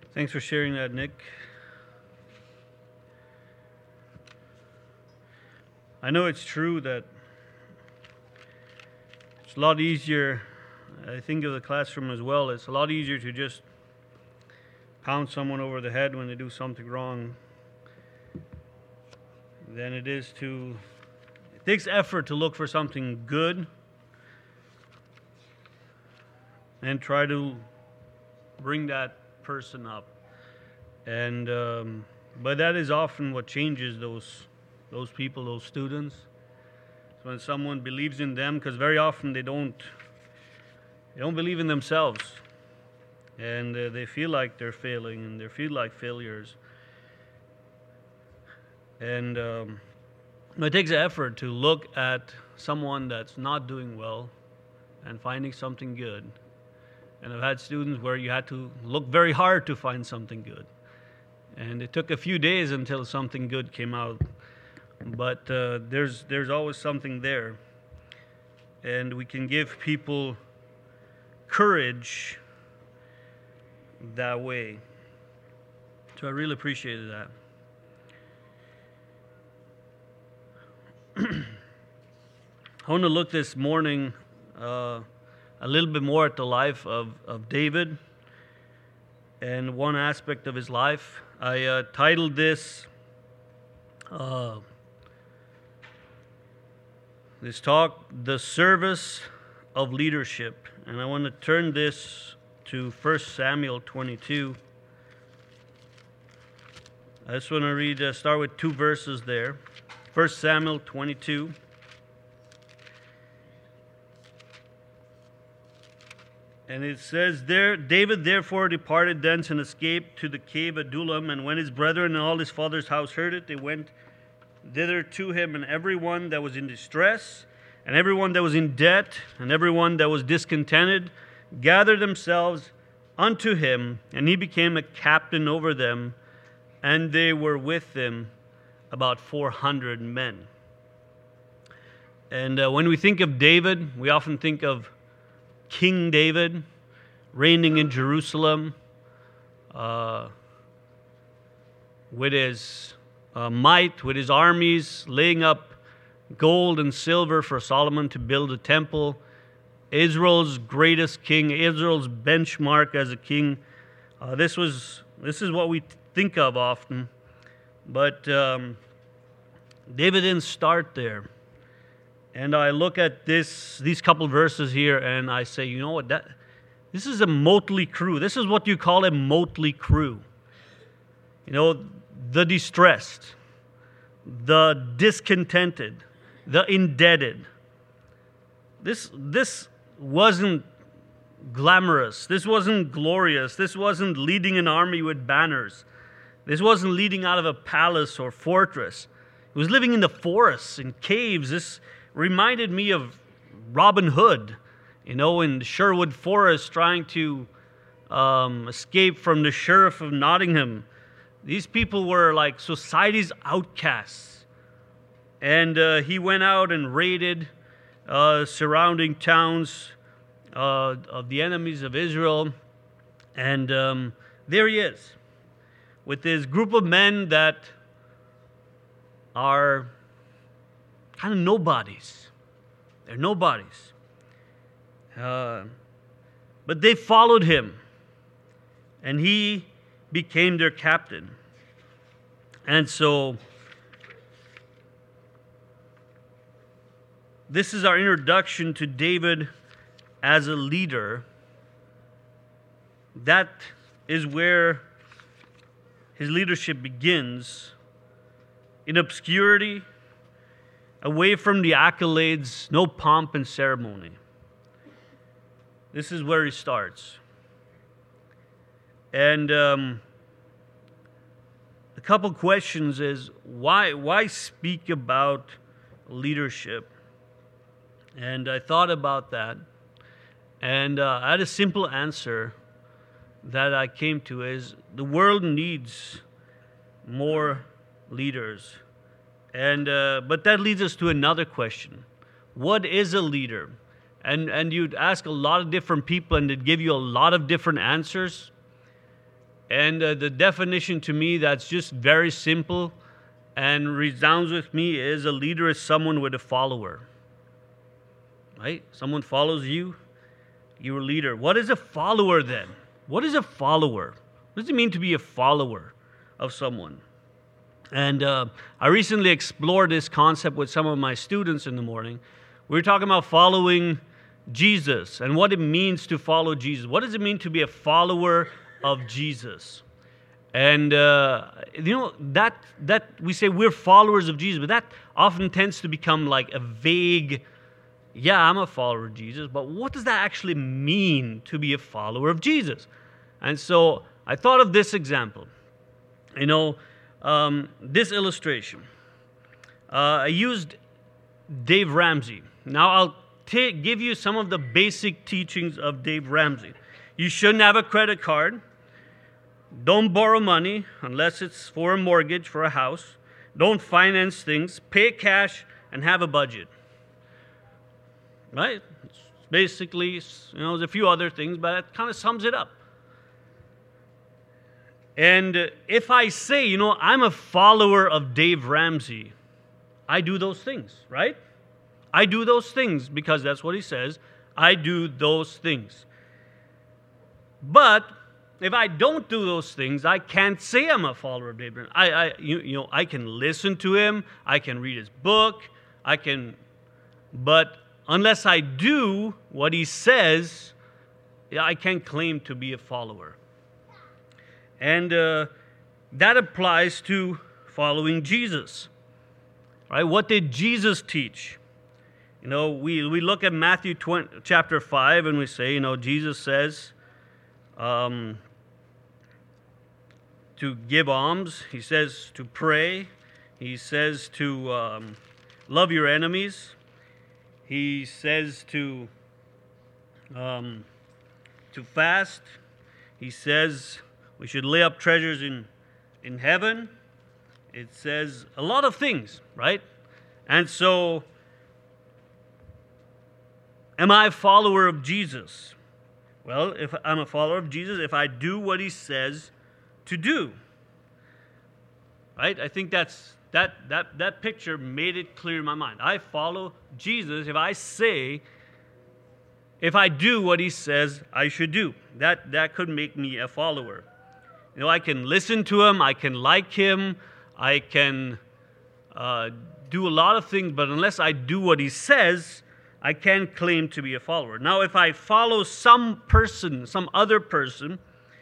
Thanks for sharing that, Nick. I know it's true that it's a lot easier. I think of the classroom as well. It's a lot easier to just pound someone over the head when they do something wrong than it is to. It takes effort to look for something good and try to bring that person up. And but that is often what changes those people, those students. When someone believes in them, because very often they don't believe in themselves, and they feel like they're failing and they feel like failures. And it takes effort to look at someone that's not doing well and finding something good. And I've had students where you had to look very hard to find something good. And it took a few days until something good came out. But there's always something there. And we can give people courage that way. So I really appreciated that. I want to look this morning a little bit more at the life of David and one aspect of his life. I titled this talk, The Service of Leadership. And I want to turn this to 1 Samuel 22. I just want to start with 2 verses there. 1 Samuel 22. And it says there, David therefore departed thence and escaped to the cave Adullam. And when his brethren and all his father's house heard it, they went thither to him, and everyone that was in distress, and everyone that was in debt, and everyone that was discontented, gathered themselves unto him, and he became a captain over them, and they were with him about 400 men. And when we think of David, we often think of King David reigning in Jerusalem with his might, with his armies, laying up gold and silver for Solomon to build a temple. Israel's greatest king, Israel's benchmark as a king. This is what we think of often. But David didn't start there. And I look at these couple verses here, and I say, you know what? This is a motley crew. This is what you call a motley crew. You know, the distressed, the discontented, the indebted. This wasn't glamorous. This wasn't glorious. This wasn't leading an army with banners. This wasn't leading out of a palace or fortress. He was living in the forests, in caves. This reminded me of Robin Hood, in the Sherwood Forest, trying to escape from the sheriff of Nottingham. These people were like society's outcasts. And he went out and raided surrounding towns of the enemies of Israel. And there he is, with this group of men that are kind of nobodies. They're nobodies. But they followed him, and he became their captain. And so, this is our introduction to David as a leader. That is where his leadership begins, in obscurity, away from the accolades, no pomp and ceremony. This is where he starts. And a couple questions is, why speak about leadership? And I thought about that, and I had a simple answer that I came to is, the world needs more leaders. And but that leads us to another question. What is a leader? And you'd ask a lot of different people, and they'd give you a lot of different answers. And the definition to me that's just very simple and resounds with me is a leader is someone with a follower. Right? Someone follows you, you're a leader. What is a follower then? What is a follower? What does it mean to be a follower of someone? And I recently explored this concept with some of my students in the morning. We were talking about following Jesus and what it means to follow Jesus. What does it mean to be a follower of Jesus? And that we say we're followers of Jesus, but that often tends to become like a vague, yeah, I'm a follower of Jesus, but what does that actually mean to be a follower of Jesus? And so I thought of this example, this illustration. I used Dave Ramsey. Now I'll give you some of the basic teachings of Dave Ramsey. You shouldn't have a credit card. Don't borrow money unless it's for a mortgage for a house. Don't finance things. Pay cash and have a budget. Right? It's basically, there's a few other things, but it kind of sums it up. And if I say, I'm a follower of Dave Ramsey, I do those things, right? I do those things because that's what he says. I do those things. But if I don't do those things, I can't say I'm a follower of Dave Ramsey. I can listen to him. I can read his book. But unless I do what he says, I can't claim to be a follower. And that applies to following Jesus. Right? What did Jesus teach? We look at Matthew chapter 5 and we say, Jesus says to give alms. He says to pray. He says to love your enemies. He says to fast. He says we should lay up treasures in heaven. It says a lot of things, right? And so, am I a follower of Jesus? Well, if I'm a follower of Jesus, if I do what he says to do, right? I think that picture made it clear in my mind. I follow Jesus if I do what he says I should do. That could make me a follower. I can listen to him, I can like him, I can do a lot of things, but unless I do what he says, I can't claim to be a follower. Now, if I follow some other person,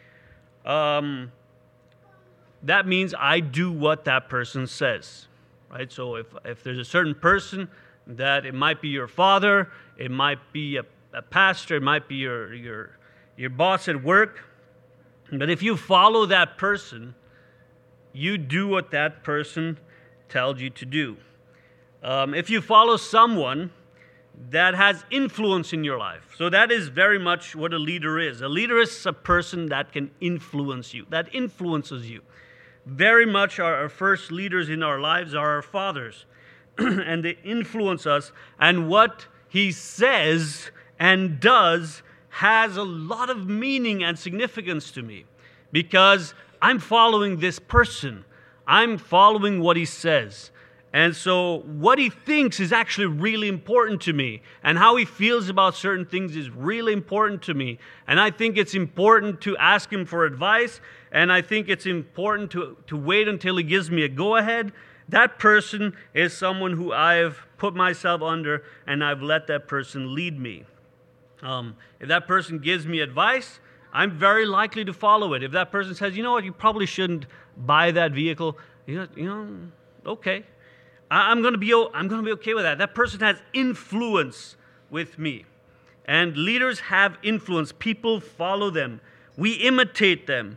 that means I do what that person says, right? So if there's a certain person that it might be your father, it might be a pastor, it might be your boss at work, but if you follow that person, you do what that person tells you to do. If you follow someone that has influence in your life, so that is very much what a leader is. A leader is a person that can influence you, that influences you. Very much our first leaders in our lives are our fathers, and they influence us, and what he says and does has a lot of meaning and significance to me because I'm following this person. I'm following what he says. And so what he thinks is actually really important to me. And how he feels about certain things is really important to me. And I think it's important to ask him for advice. And I think it's important to wait until he gives me a go-ahead. That person is someone who I've put myself under and I've let that person lead me. If that person gives me advice, I'm very likely to follow it. If that person says, you know what, you probably shouldn't buy that vehicle, okay. I'm going to be okay with that. That person has influence with me. And leaders have influence. People follow them. We imitate them.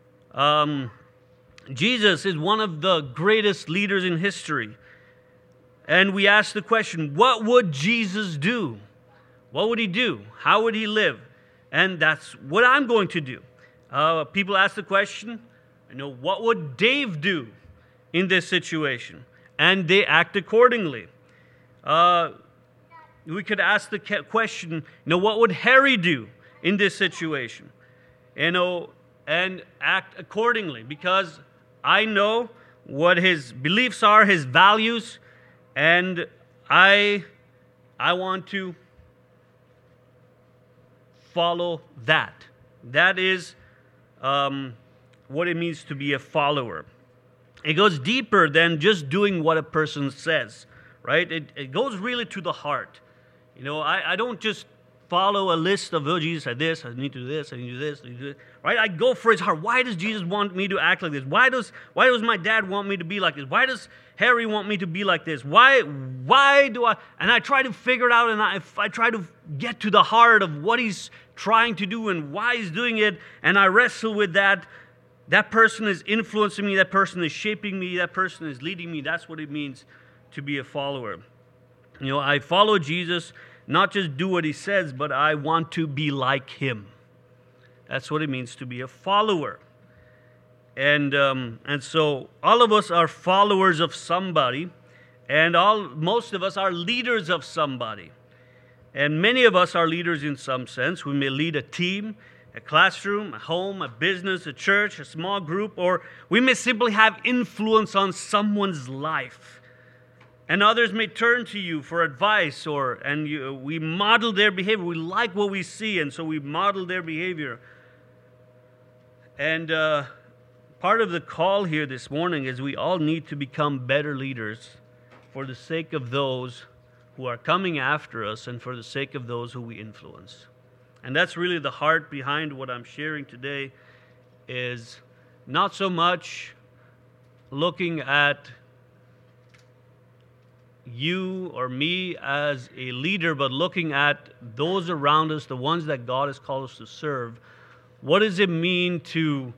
Jesus is one of the greatest leaders in history. And we ask the question, what would Jesus do? What would he do? How would he live? And that's what I'm going to do. People ask the question, what would Dave do in this situation? And they act accordingly. We could ask the question, what would Harry do in this situation? And and act accordingly, because I know what his beliefs are, his values, and I want to follow that. That is what it means to be a follower. It goes deeper than just doing what a person says, right? It goes really to the heart. I don't just follow a list of, oh, Jesus said this, I need to do this, I need to do this, I need to do this, right? I go for his heart. Why does Jesus want me to act like this? Why does my dad want me to be like this? Why does Harry want me to be like this? Why do I? And I try to figure it out, and I try to get to the heart of what he's trying to do and why he's doing it, and I wrestle with that. That person is influencing me, that person is shaping me, that person is leading me. That's what it means to be a follower. I follow Jesus, not just do what he says, but I want to be like him. That's what it means to be a follower. And so all of us are followers of somebody, and most of us are leaders of somebody. And many of us are leaders in some sense. We may lead a team, a classroom, a home, a business, a church, a small group, or we may simply have influence on someone's life. And others may turn to you for advice, we model their behavior. We like what we see, and so we model their behavior. And part of the call here this morning is we all need to become better leaders for the sake of those who are coming after us and for the sake of those who we influence. And that's really the heart behind what I'm sharing today, is not so much looking at you or me as a leader, but looking at those around us, the ones that God has called us to serve. What does it mean to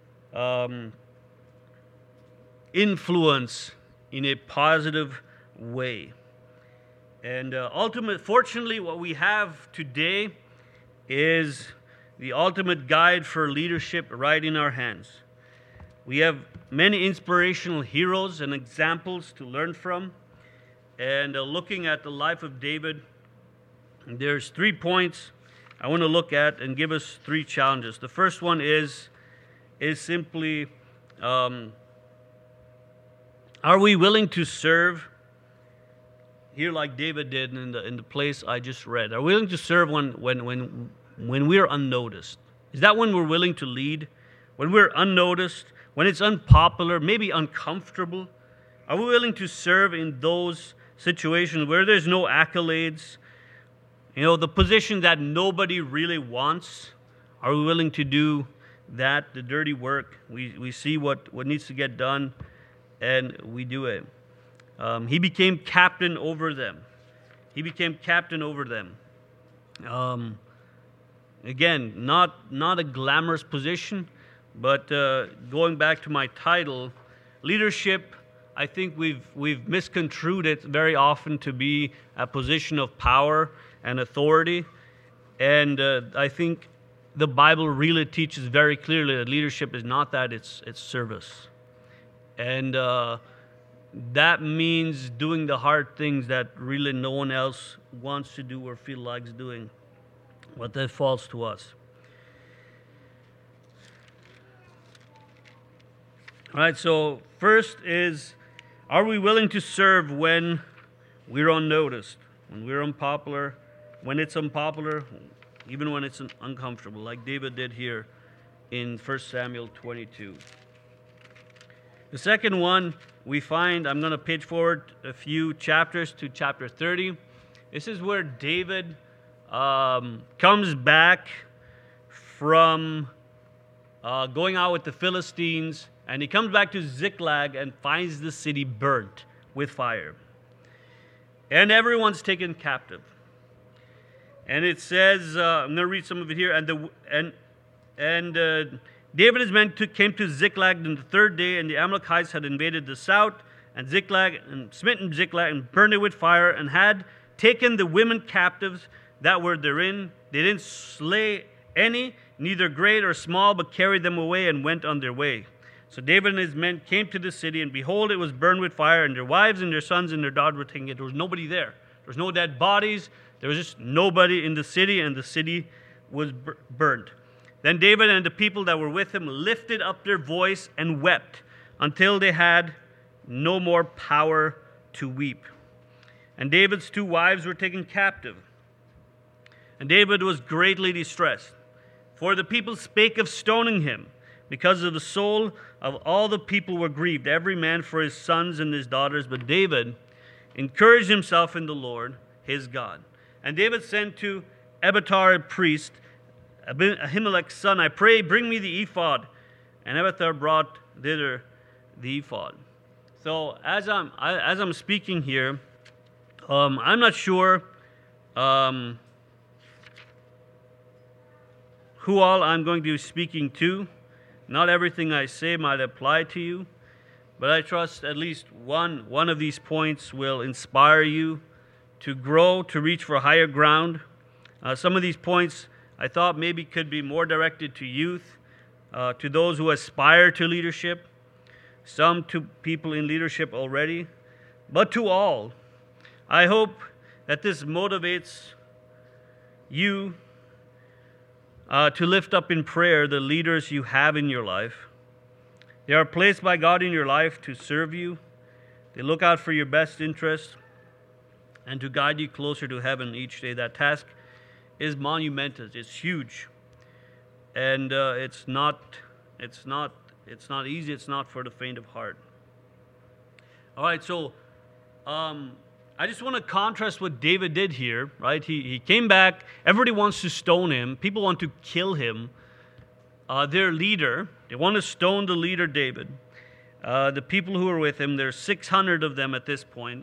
influence in a positive way? And fortunately, what we have today is the ultimate guide for leadership right in our hands. We have many inspirational heroes and examples to learn from. And looking at the life of David, there's 3 points I want to look at and give us 3 challenges. The first one is simply, are we willing to serve here like David did in the place I just read? Are we willing to serve when we're unnoticed? Is that when we're willing to lead? When we're unnoticed? When it's unpopular, maybe uncomfortable? Are we willing to serve in those situations where there's no accolades? The position that nobody really wants. Are we willing to do that, the dirty work? We see what needs to get done, and we do it. He became captain over them. Again, not a glamorous position, but going back to my title, leadership, I think we've misconstrued it very often to be a position of power and authority. And I think the Bible really teaches very clearly that leadership is not that, it's service. And that means doing the hard things that really no one else wants to do or feel like doing, but that falls to us. All right, so first is, are we willing to serve when we're unnoticed, when we're unpopular, when it's unpopular, even when it's uncomfortable, like David did here in 1 Samuel 22. The second one we find, I'm going to page forward a few chapters to chapter 30. This is where David comes back from going out with the Philistines, and he comes back to Ziklag and finds the city burnt with fire. And everyone's taken captive. And it says, I'm going to read some of it here. And David and his men came to Ziklag on the third day, and the Amalekites had invaded the south, and smitten Ziklag, and burned it with fire, and had taken the women captives that were therein. They didn't slay any, neither great or small, but carried them away and went on their way. So David and his men came to the city, and behold, it was burned with fire, and their wives and their sons and their daughters were taken. There was nobody there. There was no dead bodies. There was just nobody in the city, and the city was burnt. Then David and the people that were with him lifted up their voice and wept until they had no more power to weep. And David's 2 wives were taken captive. And David was greatly distressed, for the people spake of stoning him, because of the soul of all the people were grieved, every man for his sons and his daughters. But David encouraged himself in the Lord, his God. And David sent to Abiathar a priest, Ahimelech's son, I pray, bring me the ephod. And Abiathar brought thither the ephod. So as I'm speaking here, I'm not sure who all I'm going to be speaking to. Not everything I say might apply to you, but I trust at least one of these points will inspire you to grow, to reach for higher ground. Some of these points I thought maybe could be more directed to youth, to those who aspire to leadership, some to people in leadership already, but to all. I hope that this motivates you to lift up in prayer the leaders you have in your life. They are placed by God in your life to serve you. They look out for your best interest and to guide you closer to heaven each day. That task is monumental. It's huge, and it's not easy. It's not for the faint of heart. All right, so I just want to contrast what David did here, right? He came back. Everybody wants to stone him. People want to kill him. Their leader, they want to stone the leader David. The people who are with him, there's 600 of them at this point.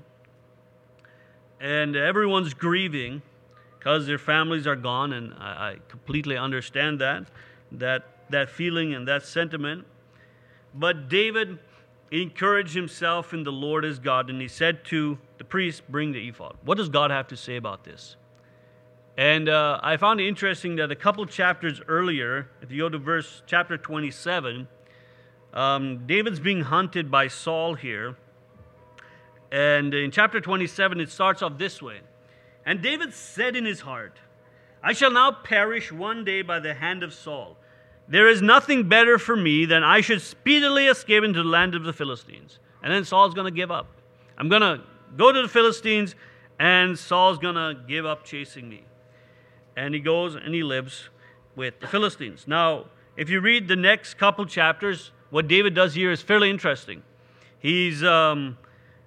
And everyone's grieving because their families are gone, and I completely understand that feeling and that sentiment. But David encouraged himself in the Lord his God, and he said to the priest, bring the ephod. What does God have to say about this? And I found it interesting that a couple chapters earlier, if you go to chapter 27, David's being hunted by Saul here. And in chapter 27, it starts off this way. And David said in his heart, I shall now perish one day by the hand of Saul. There is nothing better for me than I should speedily escape into the land of the Philistines. And then Saul's going to give up. I'm going to go to the Philistines, and Saul's going to give up chasing me. And he goes and he lives with the Philistines. Now, if you read the next couple chapters, what David does here is fairly interesting. He's going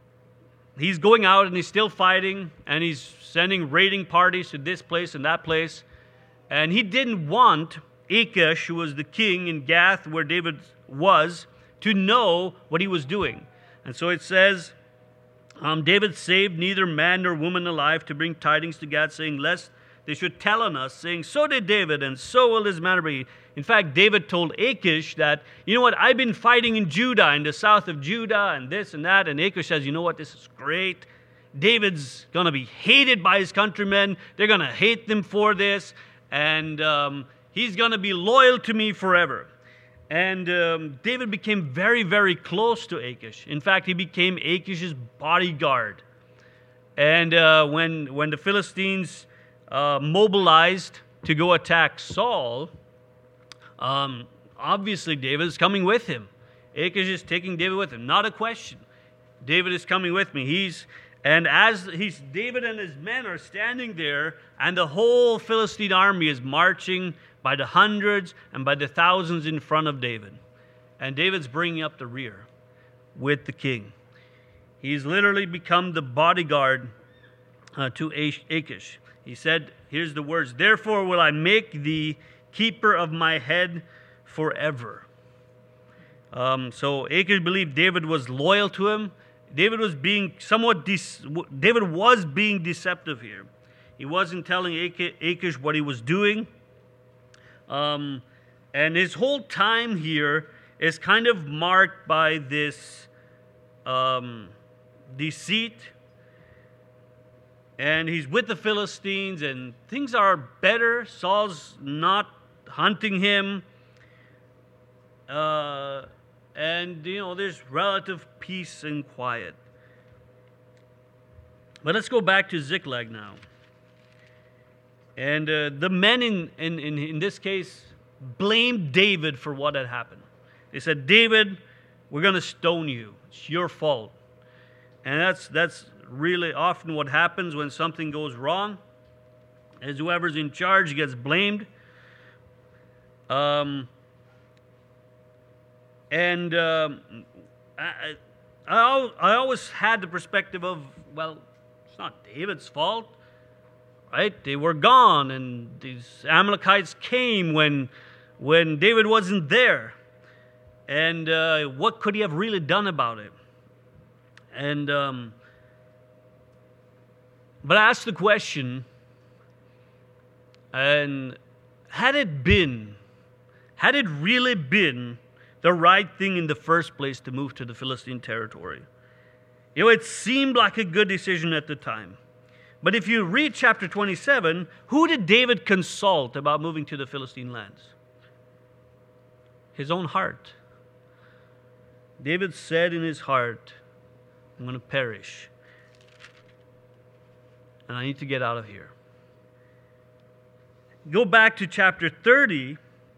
out and he's still fighting, and he's sending raiding parties to this place and that place. And he didn't want Achish, who was the king in Gath, where David was, to know what he was doing. And so it says, David saved neither man nor woman alive to bring tidings to Gath, saying, lest they should tell on us, saying, so did David, and so will his manner be. In fact, David told Achish that, you know what, I've been fighting in Judah, in the south of Judah, and this and that. And Achish says, you know what, this is great. David's going to be hated by his countrymen. They're going to hate them for this. And he's going to be loyal to me forever. And David became very, very close to Achish. In fact, he became Achish's bodyguard. And when the Philistines mobilized to go attack Saul, obviously David is coming with him. Achish is taking David with him. Not a question. David is coming with me. David and his men are standing there, and the whole Philistine army is marching by the hundreds and by the thousands in front of David. And David's bringing up the rear with the king. He's literally become the bodyguard to Achish. He said, here's the words, therefore will I make thee keeper of my head forever. So Achish believed David was loyal to him. David was being deceptive here. He wasn't telling Achish what he was doing. And his whole time here is kind of marked by this deceit. And he's with the Philistines, and things are better. Saul's not hunting him. And, there's relative peace and quiet. But let's go back to Ziklag now. And the men in this case, blamed David for what had happened. They said, David, we're going to stone you. It's your fault. And that's really often what happens when something goes wrong, is whoever's in charge gets blamed. I always had the perspective of, well, it's not David's fault, right? They were gone, and these Amalekites came when David wasn't there. And what could he have really done about it? And but I asked the question, and had it really been the right thing in the first place to move to the Philistine territory? You know, it seemed like a good decision at the time. But if you read chapter 27, who did David consult about moving to the Philistine lands? His own heart. David said in his heart, I'm going to perish, and I need to get out of here. Go back to chapter 30,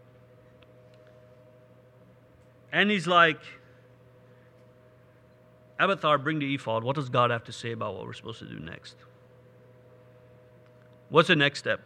and he's like, Abiathar, bring the ephod. What does God have to say about what we're supposed to do next? What's the next step?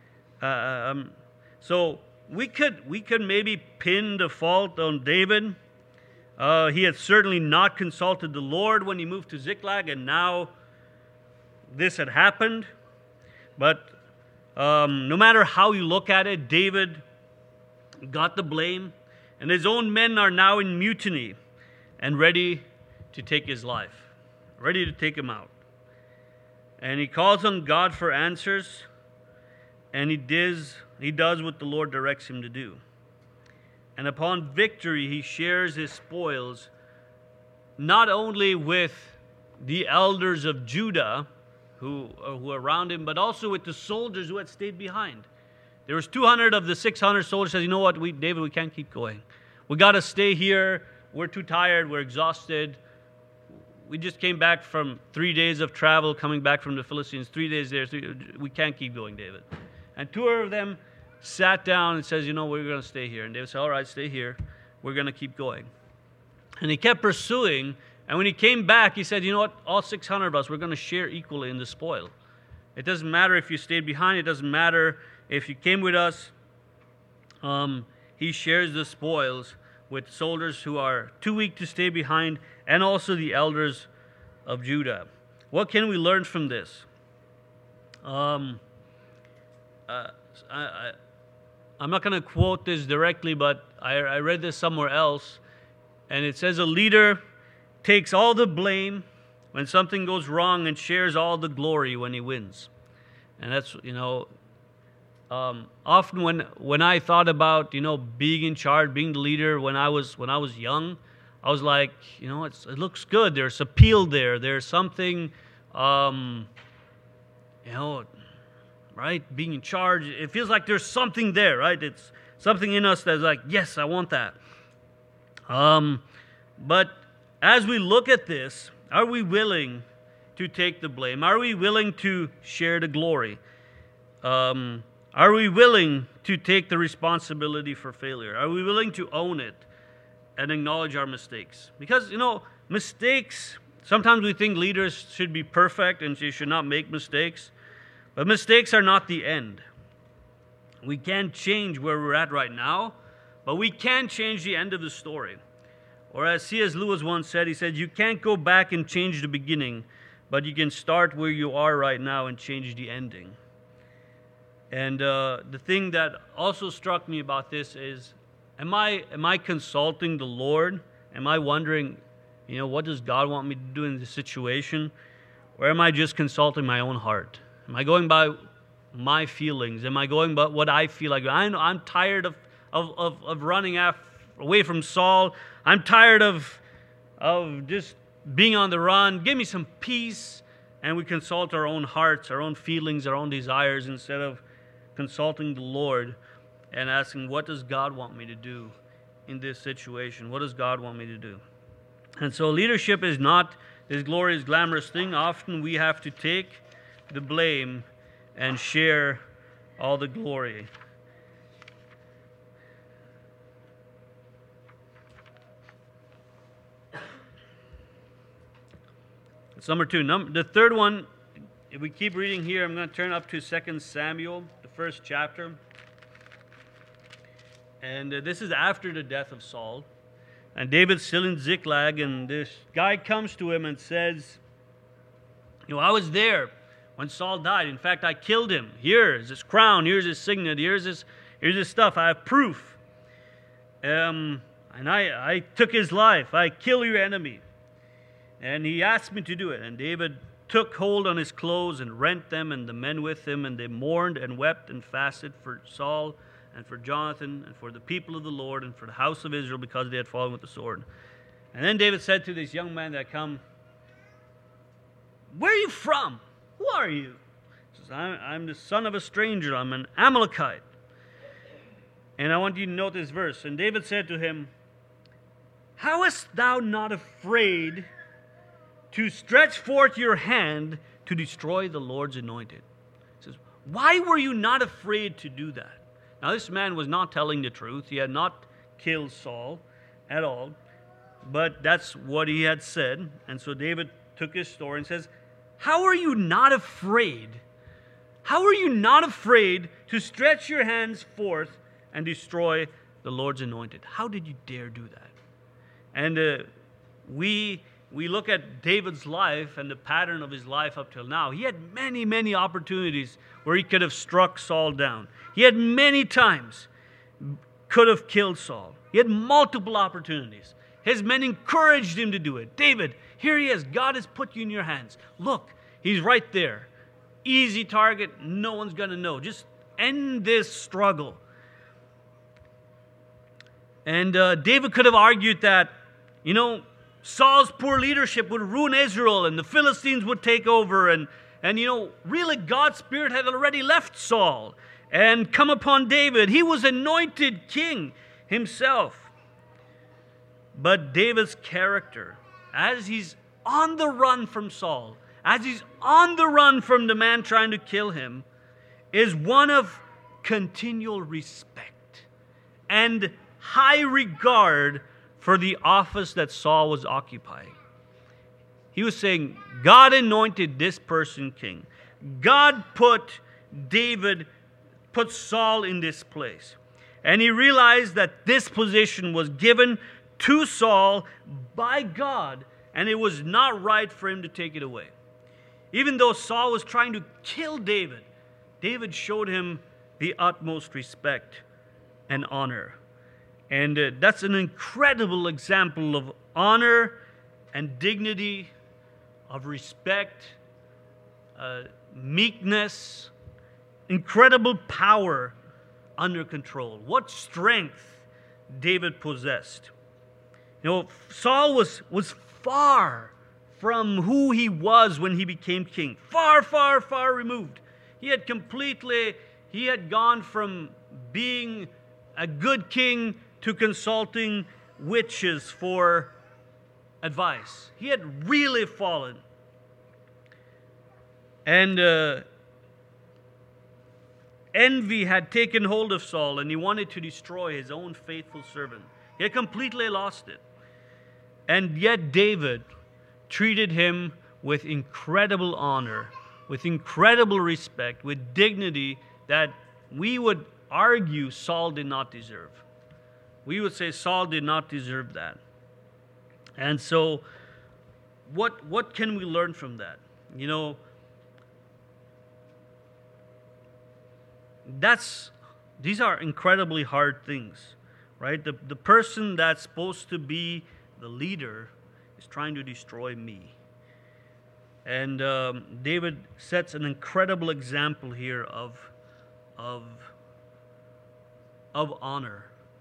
So we could maybe pin the fault on David. He had certainly not consulted the Lord when he moved to Ziklag, and now this had happened. But no matter how you look at it, David got the blame, and his own men are now in mutiny and ready to take his life, ready to take him out. And he calls on God for answers, and he does what the Lord directs him to do. And upon victory, he shares his spoils not only with the elders of Judah who are around him, but also with the soldiers who had stayed behind. There was 200 of the 600 soldiers said, you know what, David, we can't keep going. We got to stay here. We're too tired. We're exhausted. We just came back from 3 days of travel, coming back from the Philistines, 3 days there. We can't keep going, David. And two of them sat down and says, you know, we're going to stay here. And David said, all right, stay here. We're going to keep going. And he kept pursuing. And when he came back, he said, you know what, all 600 of us, we're going to share equally in the spoil. It doesn't matter if you stayed behind. It doesn't matter if you came with us. He shares the spoils with soldiers who are too weak to stay behind, and also the elders of Judah. What can we learn from this? I'm not going to quote this directly, but I read this somewhere else, and it says a leader takes all the blame when something goes wrong and shares all the glory when he wins. And that's, often when I thought about, being in charge, being the leader when I was young, I was like, it looks good. There's appeal there. There's something, right? Being in charge, it feels like there's something there, right? It's something in us that's like, yes, I want that. But as we look at this, are we willing to take the blame? Are we willing to share the glory? Are we willing to take the responsibility for failure? Are we willing to own it and acknowledge our mistakes? Because, mistakes, sometimes we think leaders should be perfect and you should not make mistakes. But mistakes are not the end. We can't change where we're at right now, but we can change the end of the story. Or as C.S. Lewis once said, he said, you can't go back and change the beginning, but you can start where you are right now and change the ending. And the thing that also struck me about this is, am I consulting the Lord? Am I wondering, what does God want me to do in this situation? Or am I just consulting my own heart? Am I going by my feelings? Am I going by what I feel like? I'm tired of running away from Saul. I'm tired of just being on the run. Give me some peace. And we consult our own hearts, our own feelings, our own desires, instead of consulting the Lord and asking, what does God want me to do in this situation? What does God want me to do? And so leadership is not this glorious, glamorous thing. Often we have to take the blame and share all the glory. That's number two. The third one, if we keep reading here, I'm going to turn up to 2 Samuel, the first chapter. And this is after the death of Saul. And David's still in Ziklag, and this guy comes to him and says, I was there when Saul died. In fact, I killed him. Here's his crown. Here's his signet. Here's his stuff. I have proof. And I took his life. I kill your enemy. And he asked me to do it. And David took hold on his clothes and rent them, and the men with him, and they mourned and wept and fasted for Saul and for Jonathan and for the people of the Lord and for the house of Israel, because they had fallen with the sword. And then David said to this young man that come, "Where are you from? Who are you?" He says, I'm the son of a stranger. I'm an Amalekite. And I want you to note this verse. And David said to him, "How hast thou not afraid to stretch forth your hand to destroy the Lord's anointed?" He says, why were you not afraid to do that? Now, this man was not telling the truth. He had not killed Saul at all. But that's what he had said. And so David took his story and says, how are you not afraid? How are you not afraid to stretch your hands forth and destroy the Lord's anointed? How did you dare do that? And we look at David's life and the pattern of his life up till now. He had many, many opportunities where he could have struck Saul down. He had many times could have killed Saul. He had multiple opportunities. His men encouraged him to do it. David, here he is. God has put you in your hands. Look, he's right there. Easy target. No one's going to know. Just end this struggle. And David could have argued that, Saul's poor leadership would ruin Israel and the Philistines would take over. And really God's Spirit had already left Saul and come upon David. He was anointed king himself. But David's character, as he's on the run from Saul, as he's on the run from the man trying to kill him, is one of continual respect and high regard for the office that Saul was occupying. He was saying, God anointed this person king. God put Saul in this place. And he realized that this position was given to Saul by God, and it was not right for him to take it away. Even though Saul was trying to kill David, David showed him the utmost respect and honor. And that's an incredible example of honor and dignity, of respect, meekness, incredible power under control. What strength David possessed. Saul was far from who he was when he became king. Far, far, far removed. He had gone from being a good king to consulting witches for advice. He had really fallen. And envy had taken hold of Saul, and he wanted to destroy his own faithful servant. He had completely lost it. And yet David treated him with incredible honor, with incredible respect, with dignity that we would argue Saul did not deserve. We would say Saul did not deserve that. And so what can we learn from that? These are incredibly hard things, right? The person that's supposed to be the leader is trying to destroy me. And David sets an incredible example here of honor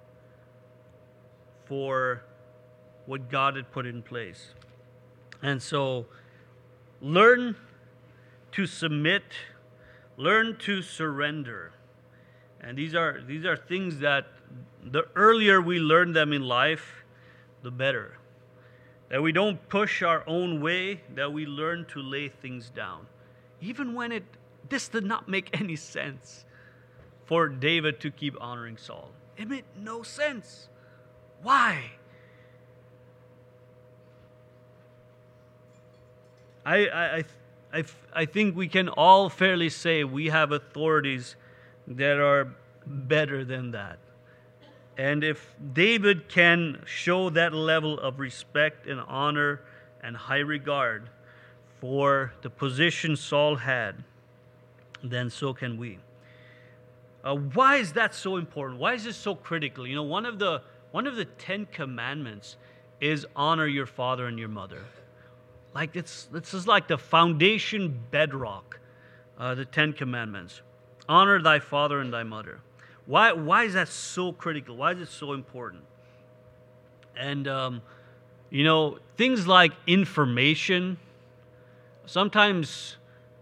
for what God had put in place. And so learn to submit, learn to surrender. And these are things that the earlier we learn them in life, the better. That we don't push our own way, that we learn to lay things down. Even when this did not make any sense for David to keep honoring Saul. It made no sense. Why? I think we can all fairly say we have authorities that are better than that. And if David can show that level of respect and honor and high regard for the position Saul had, then so can we. Why is that so important? Why is this so critical? You know, one of the 10 commandments is honor your father and your mother. Like this is like the foundation bedrock, the 10 commandments. Honor thy father and thy mother. Why is that so critical? Why is it so important? And, you know, things like information, sometimes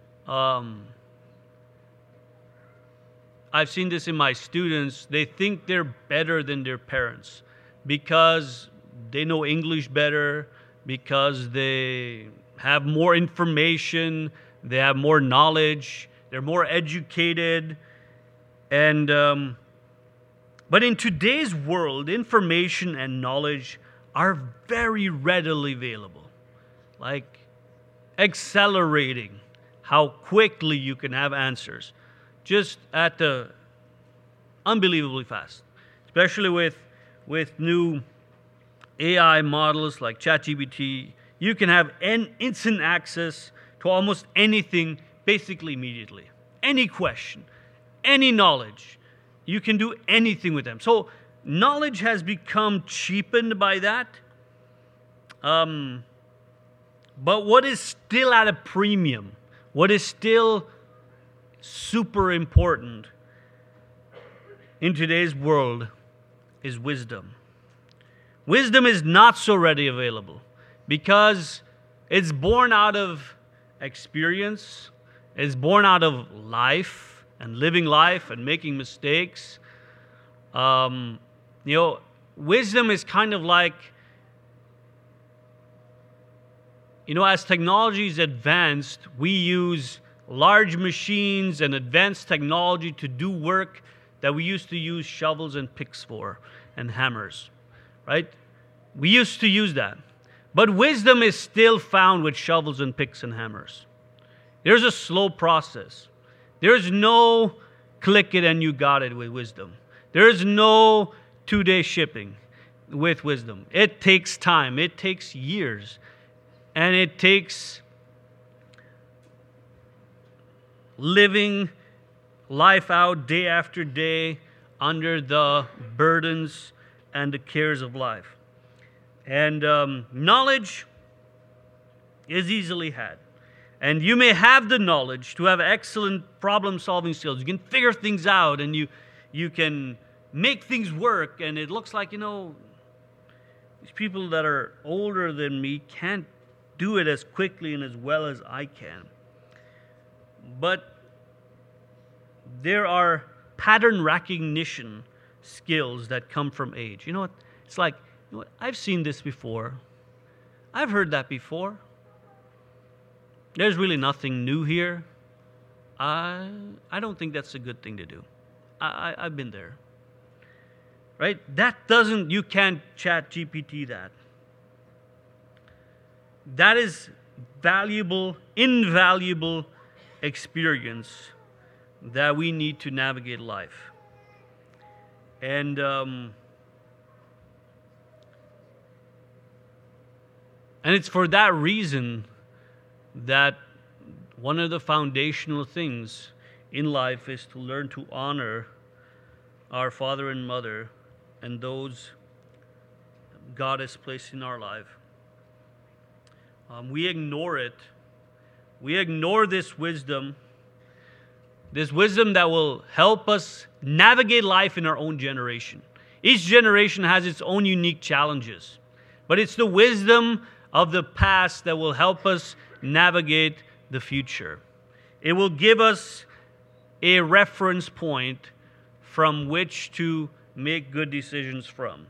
I've seen this in my students. They think they're better than their parents because they know English better, because they have more information, they have more knowledge, they're more educated. And but in today's world, information and knowledge are very readily available, like accelerating how quickly you can have answers, just at the unbelievably fast, especially with new AI models like ChatGPT. You can have instant access to almost anything basically immediately. Any question, any knowledge, you can do anything with them. So knowledge has become cheapened by that. But what is still at a premium, what is still super important in today's world is wisdom. Wisdom is not so readily available because it's born out of experience, it's born out of life and living life and making mistakes. You know, wisdom is kind of like, you know, as technology is advanced, we use large machines and advanced technology to do work that we used to use shovels and picks for and hammers, right? We used to use that. But wisdom is still found with shovels and picks and hammers. There's a slow process. There's no click it and you got it with wisdom. There's no 2-day shipping with wisdom. It takes time. It takes years. And it takes living life out day after day under the burdens and the cares of life. And knowledge is easily had. And you may have the knowledge to have excellent problem-solving skills. You can figure things out and you can make things work. And it looks like, you know, these people that are older than me can't do it as quickly and as well as I can. But there are pattern recognition skills that come from age. You know what? It's like, you know what? I've seen this before. I've heard that before. There's really nothing new here. I don't think that's a good thing to do. I've been there. Right? You can't chat GPT that. That is valuable, invaluable experience that we need to navigate life. And it's for that reason that one of the foundational things in life is to learn to honor our father and mother and those God has placed in our life. We ignore it. We ignore this wisdom that will help us navigate life in our own generation. Each generation has its own unique challenges, but it's the wisdom of the past that will help us navigate the future. It will give us a reference point from which to make good decisions from.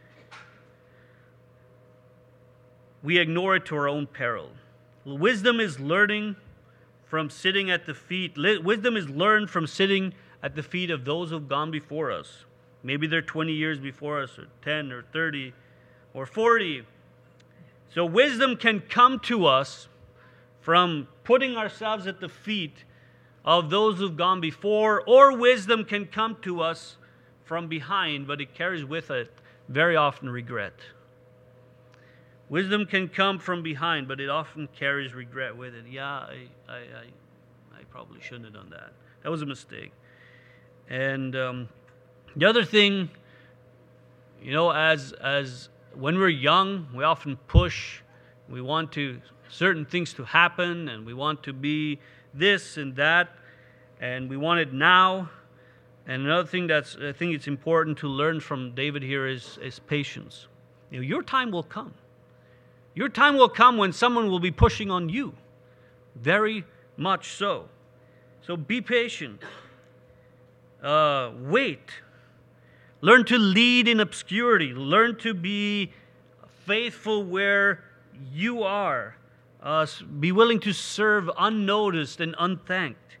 We ignore it to our own peril. Wisdom is learning from sitting at the feet. Wisdom is learned from sitting at the feet of those who've gone before us. Maybe they're 20 years before us, or 10, or 30, or 40. So wisdom can come to us from putting ourselves at the feet of those who've gone before, or wisdom can come to us from behind, but it carries with it very often regret. Wisdom can come from behind, but it often carries regret with it. Yeah, I probably shouldn't have done that. That was a mistake. And the other thing, as when we're young, we often push. We want certain things to happen, and we want to be this and that, and we want it now. And another thing I think it's important to learn from David here is patience. Your time will come. Your time will come when someone will be pushing on you. Very much so. So be patient. Wait. Learn to lead in obscurity. Learn to be faithful where you are. Be willing to serve unnoticed and unthanked.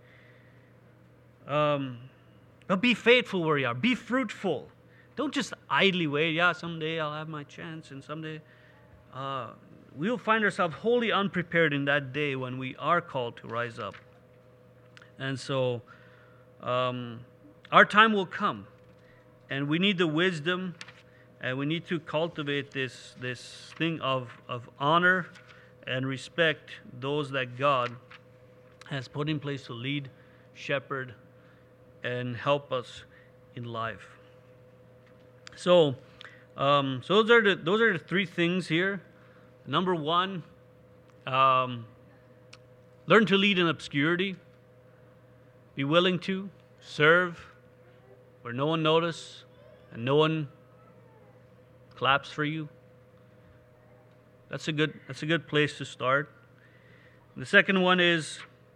But be faithful where you are. Be fruitful. Don't just idly wait. Yeah, someday I'll have my chance, and someday we'll find ourselves wholly unprepared in that day when we are called to rise up. And so our time will come, and we need the wisdom, and we need to cultivate this thing of honor and respect those that God has put in place to lead, shepherd, and help us in life. So those are the three things here. Number one, learn to lead in obscurity. Be willing to serve where no one notices and no one claps for you. That's a good place to start. And the second one is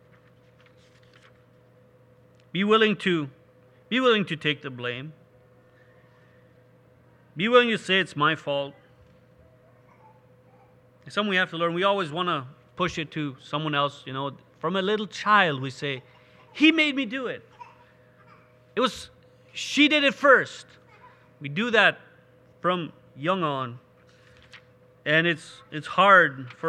be willing to take the blame. Be willing to say it's my fault. It's something we have to learn. We always want to push it to someone else. From a little child, we say, "He made me do it. She did it first." We do that from young on, and it's hard for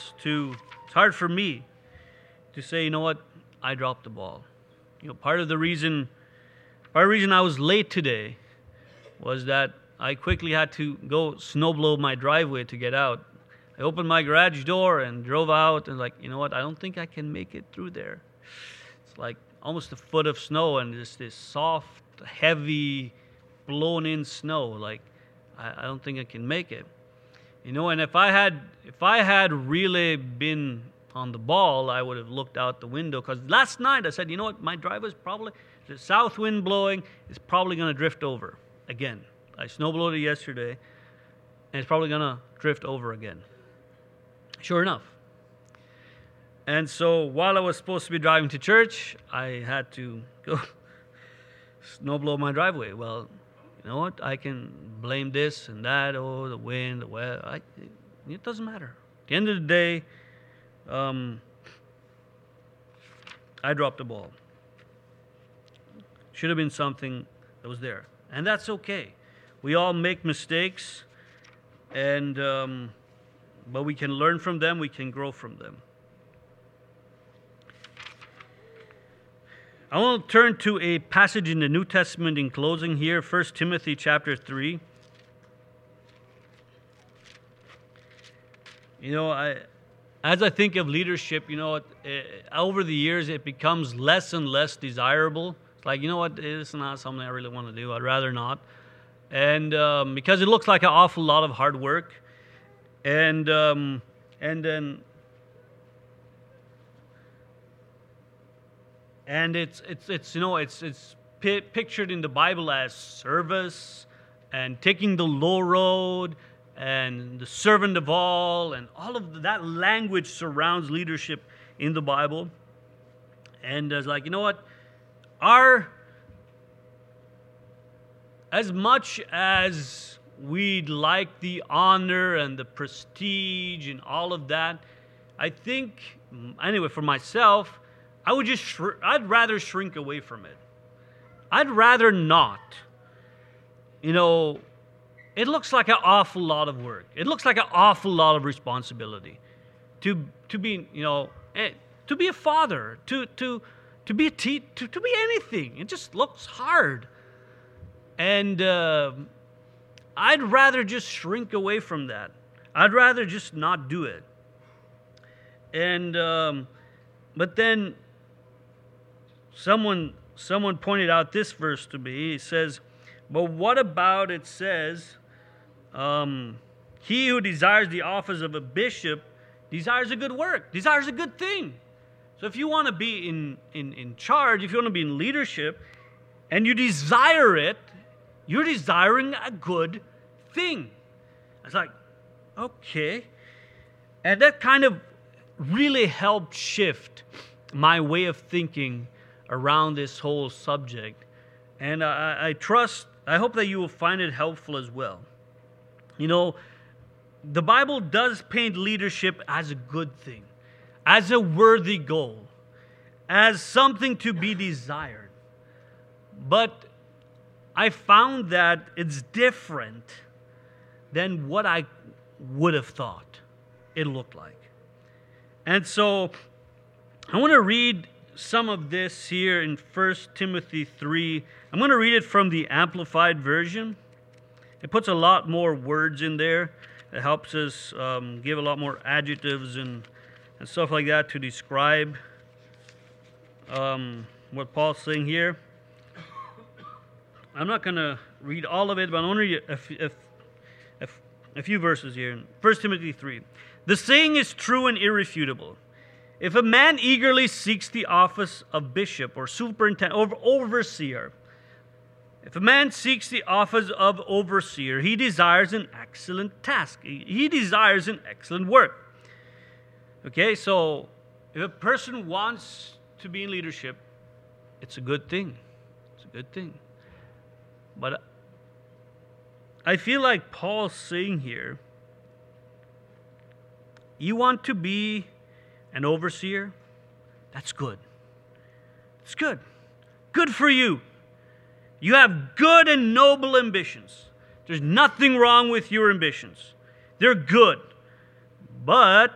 me to say, you know what, I dropped the ball. Part of the reason I was late today was that I quickly had to go snowblow my driveway to get out. I opened my garage door and drove out, and you know what, I don't think I can make it through there. It's like almost a foot of snow, and just this soft, heavy, blown-in snow. I don't think I can make it. And if I had really been on the ball, I would have looked out the window, because last night I said, you know what, my driveway's probably, the south wind blowing, is probably going to drift over again. I snowblowed it yesterday, and it's probably going to drift over again. Sure enough. And so while I was supposed to be driving to church, I had to go snowblow my driveway. Well, you know what, I can blame this and that, the wind, the weather. It doesn't matter. At the end of the day, I dropped the ball. Should have been something that was there. And that's okay. We all make mistakes, and but we can learn from them, we can grow from them. I want to turn to a passage in the New Testament in closing here, 1 Timothy chapter 3. As I think of leadership, over the years it becomes less and less desirable. It's like, you know what, it's not something I really want to do. I'd rather not. And because it looks like an awful lot of hard work. And it's pictured in the Bible as service and taking the low road and the servant of all, and all of that language surrounds leadership in the Bible. And it's like, you know what, as much as we'd like the honor and the prestige and all of that, I think, anyway, for myself, I'd rather shrink away from it. I'd rather not. It looks like an awful lot of work. It looks like an awful lot of responsibility to be, to be a father, to be to be anything. It just looks hard. And I'd rather just shrink away from that. I'd rather just not do it. And but then someone pointed out this verse to me. He says, "But what about," it says, "he who desires the office of a bishop desires a good work, desires a good thing." So if you want to be in charge, if you want to be in leadership, and you desire it, you're desiring a good thing. It's like, okay. And that kind of really helped shift my way of thinking around this whole subject. And I hope that you will find it helpful as well. The Bible does paint leadership as a good thing, as a worthy goal, as something to be desired. But I found that it's different than what I would have thought it looked like. And so I want to read some of this here in 1 Timothy 3. I'm going to read it from the Amplified Version. It puts a lot more words in there. It helps us give a lot more adjectives and stuff like that to describe what Paul's saying here. I'm not going to read all of it, but I'm going to read a few verses here. In 1 Timothy 3. The saying is true and irrefutable. If a man eagerly seeks the office of bishop or superintendent or overseer, if a man seeks the office of overseer, he desires an excellent task. He desires an excellent work. Okay, so if a person wants to be in leadership, it's a good thing. It's a good thing. But I feel like Paul's saying here, you want to be an overseer? That's good. It's good. Good for you. You have good and noble ambitions. There's nothing wrong with your ambitions. They're good. But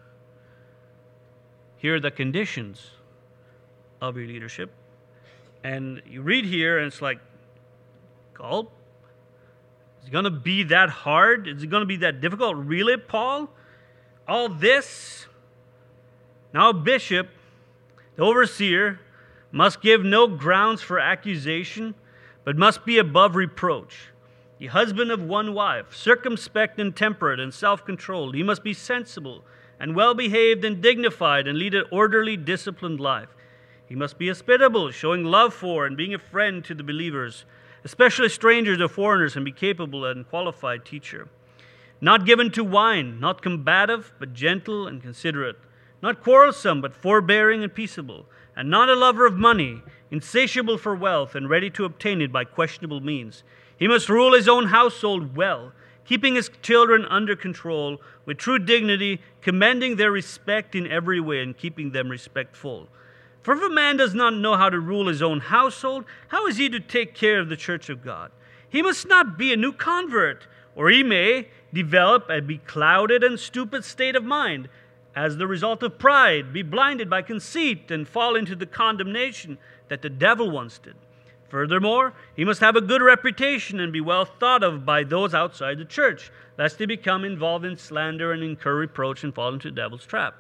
here are the conditions of your leadership. And you read here and it's like, gulp. Is it going to be that hard? Is it going to be that difficult? Really, Paul? All this? Now a bishop, the overseer, must give no grounds for accusation, but must be above reproach. The husband of one wife, circumspect and temperate and self-controlled. He must be sensible and well-behaved and dignified and lead an orderly, disciplined life. He must be hospitable, showing love for and being a friend to the believers, especially strangers or foreigners, and be capable and qualified teacher. Not given to wine, not combative, but gentle and considerate. Not quarrelsome, but forbearing and peaceable. And not a lover of money, insatiable for wealth, and ready to obtain it by questionable means. He must rule his own household well, keeping his children under control with true dignity, commending their respect in every way, and keeping them respectful. For if a man does not know how to rule his own household, how is he to take care of the church of God? He must not be a new convert, or he may develop a beclouded and stupid state of mind, as the result of pride, be blinded by conceit, and fall into the condemnation that the devil once did. Furthermore, he must have a good reputation and be well thought of by those outside the church, lest he become involved in slander and incur reproach and fall into the devil's trap.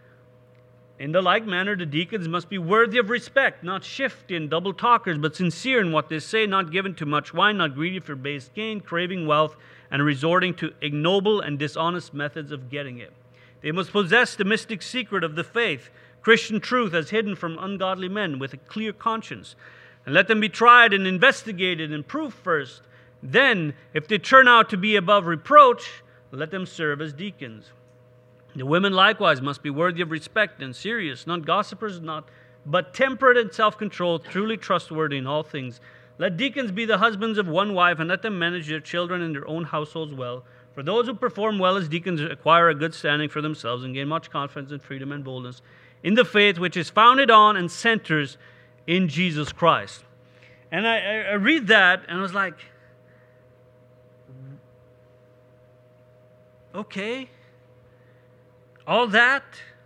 In the like manner, the deacons must be worthy of respect, not shifty and double talkers, but sincere in what they say, not given to much wine, not greedy for base gain, craving wealth, and resorting to ignoble and dishonest methods of getting it. They must possess the mystic secret of the faith, Christian truth as hidden from ungodly men, with a clear conscience. And let them be tried and investigated and proved first. Then, if they turn out to be above reproach, let them serve as deacons. The women likewise must be worthy of respect and serious, not gossipers, but temperate and self-controlled, truly trustworthy in all things. Let deacons be the husbands of one wife, and let them manage their children and their own households well. For those who perform well as deacons acquire a good standing for themselves and gain much confidence and freedom and boldness in the faith which is founded on and centers in Jesus Christ. And I read that and I was like, okay, All that.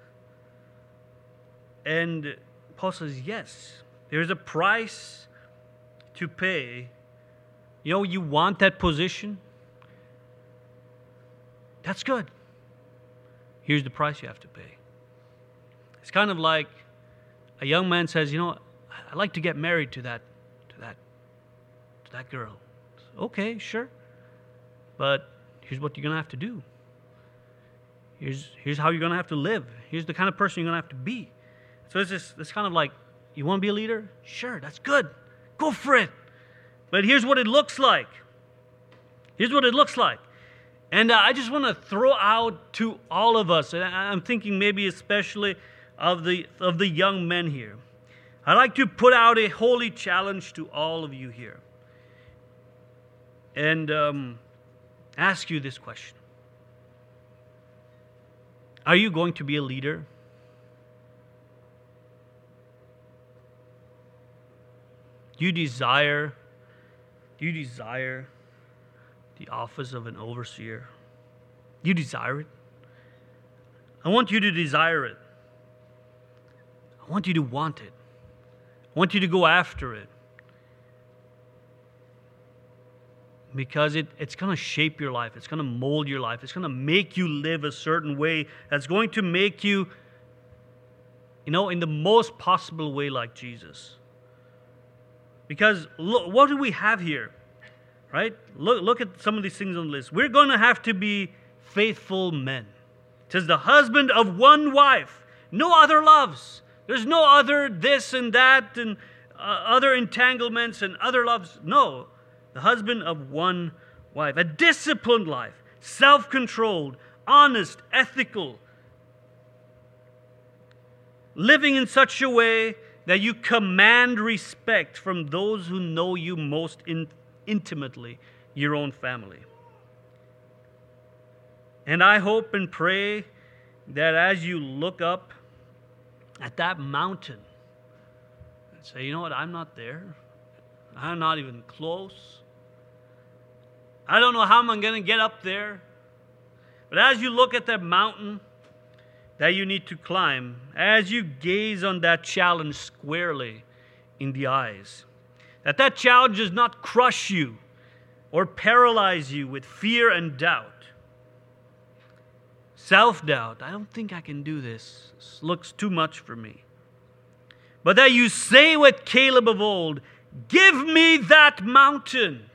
And Paul says, yes, there's a price to pay. You know, you want that position? That's good. Here's the price you have to pay. It's kind of like a young man says, you know, I'd like to get married to that girl. Okay, sure. But here's what you're going to have to do. Here's how you're going to have to live. Here's the kind of person you're going to have to be. So it's kind of like, you want to be a leader? Sure, that's good. Go for it. But here's what it looks like. Here's what it looks like. And I just want to throw out to all of us, and I'm thinking maybe especially of the young men here. I'd like to put out a holy challenge to all of you here. And ask you this question. Are you going to be a leader? Do you desire the office of an overseer? Do you desire it? I want you to desire it. I want you to want it. I want you to go after it. Because it's going to shape your life. It's going to mold your life. It's going to make you live a certain way that's going to make you, in the most possible way like Jesus. Because look, what do we have here? Right? Look at some of these things on the list. We're going to have to be faithful men. It says the husband of one wife. No other loves. There's no other this and that and other entanglements and other loves. No. The husband of one wife. A disciplined life. Self-controlled. Honest. Ethical. Living in such a way that you command respect from those who know you most intimately, your own family. And I hope and pray that as you look up at that mountain and say, you know what, I'm not there. I'm not even close. I don't know how I'm going to get up there. But as you look at that mountain that you need to climb, as you gaze on that challenge squarely in the eyes, that challenge does not crush you or paralyze you with fear and doubt. Self-doubt. I don't think I can do this. This looks too much for me. But that you say with Caleb of old, give me that mountain.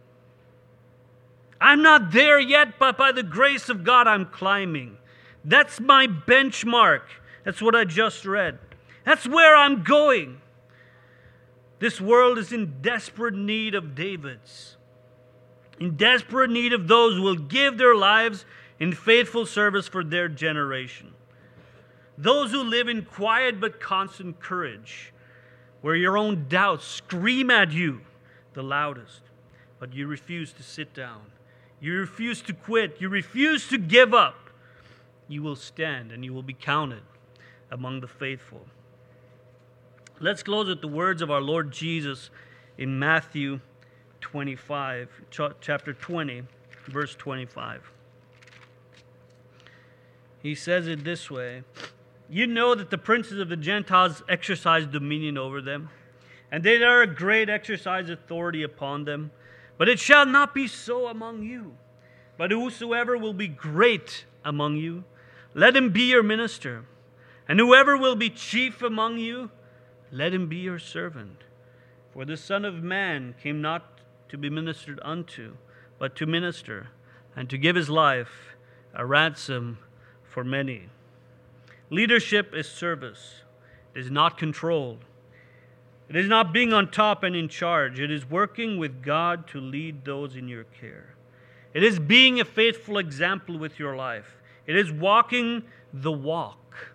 I'm not there yet, but by the grace of God, I'm climbing. That's my benchmark. That's what I just read. That's where I'm going. This world is in desperate need of Davids. In desperate need of those who will give their lives in faithful service for their generation. Those who live in quiet but constant courage, where your own doubts scream at you the loudest, but you refuse to sit down. You refuse to quit. You refuse to give up. You will stand and you will be counted among the faithful. Let's close with the words of our Lord Jesus in Matthew 25, chapter 20, verse 25. He says it this way. You know that the princes of the Gentiles exercise dominion over them, and they are a great exercise authority upon them. But it shall not be so among you. But whosoever will be great among you, let him be your minister. And whoever will be chief among you, let him be your servant. For the Son of Man came not to be ministered unto, but to minister, and to give his life a ransom for many. Leadership is service. It is not control. It is not being on top and in charge. It is working with God to lead those in your care. It is being a faithful example with your life. It is walking the walk.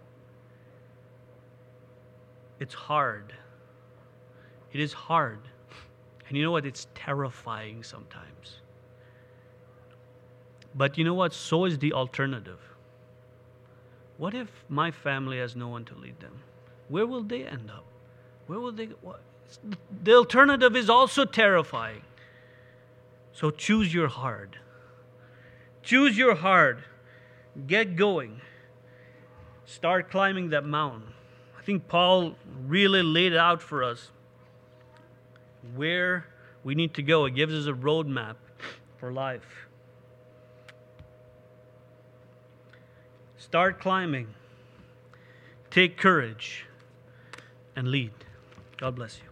It's hard. It is hard. And you know what? It's terrifying sometimes. But you know what? So is the alternative. What if my family has no one to lead them? Where will they end up? Where will they go? The alternative is also terrifying. So choose your hard. Choose your hard. Get going. Start climbing that mountain. I think Paul really laid it out for us where we need to go. It gives us a roadmap for life. Start climbing. Take courage and lead. God bless you.